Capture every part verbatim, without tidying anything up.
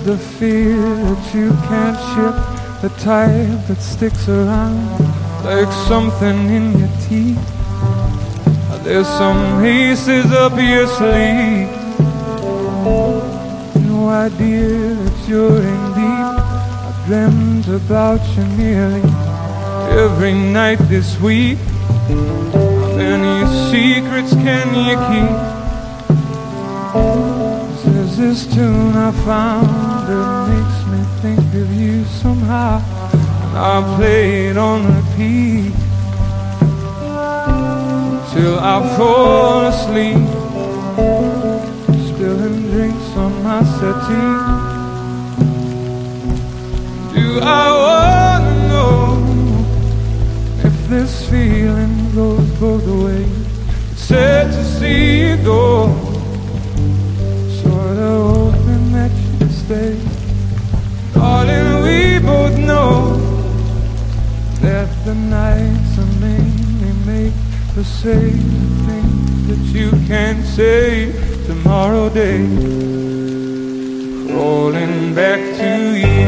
the fear that you can't ship, the type that sticks around like something in your teeth. There's some aces up your sleeve. No idea that you're in deep. I dreamt about you nearly every night this week. How many secrets can you keep? There's this tune I found that makes me think of you somehow, and I play it on repeat till I fall asleep, spilling drinks on my settee. Do I wanna know if this feeling goes both ways? It's sad to see you go, sorta hoping that you stay. Darling, we both know that the nights are mainly made for saying things that you can't say tomorrow day. Crawling back to you,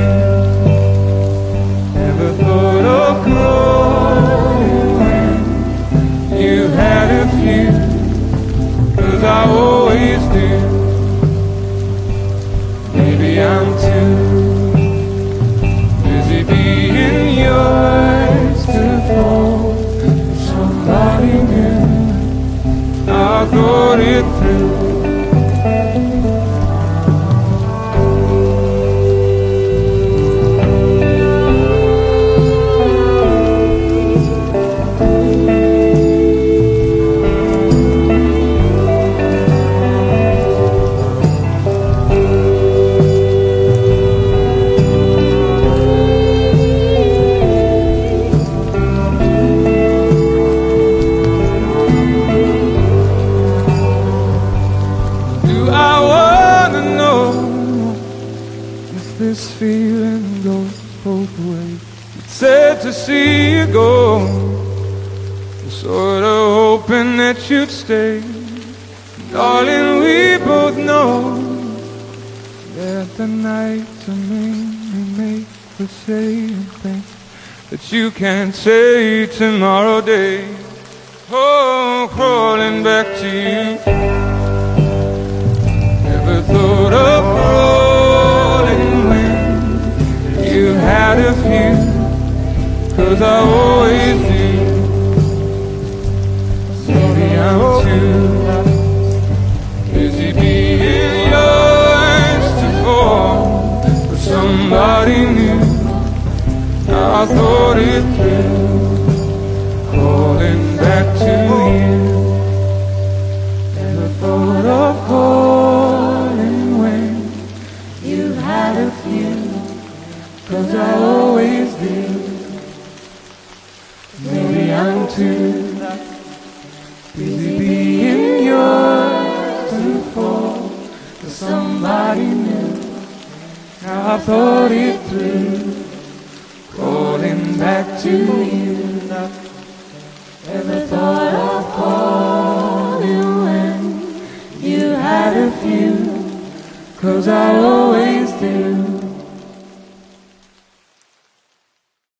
never thought of crawling when you had a few, 'cause I always do. Maybe I'm too busy being yours to fall for somebody new. I thought it through. This feeling goes both ways. It's sad to see you go, sorta hoping that you'd stay. Darling, we both know that the nights are mainly made for saying things that you can't say tomorrow day. Oh, crawling back to you, never thought of crawling when you had a few, 'cause I always do. Maybe I'm too busy being yours to fall for somebody new. I thought it through, calling back to you. Never thought of calling when you had a few, 'cause I always do. Maybe I'm too busy being yours to fall for somebody new. Now I thought it through, calling back to you. Never thought of calling when you had a few, 'cause I always do.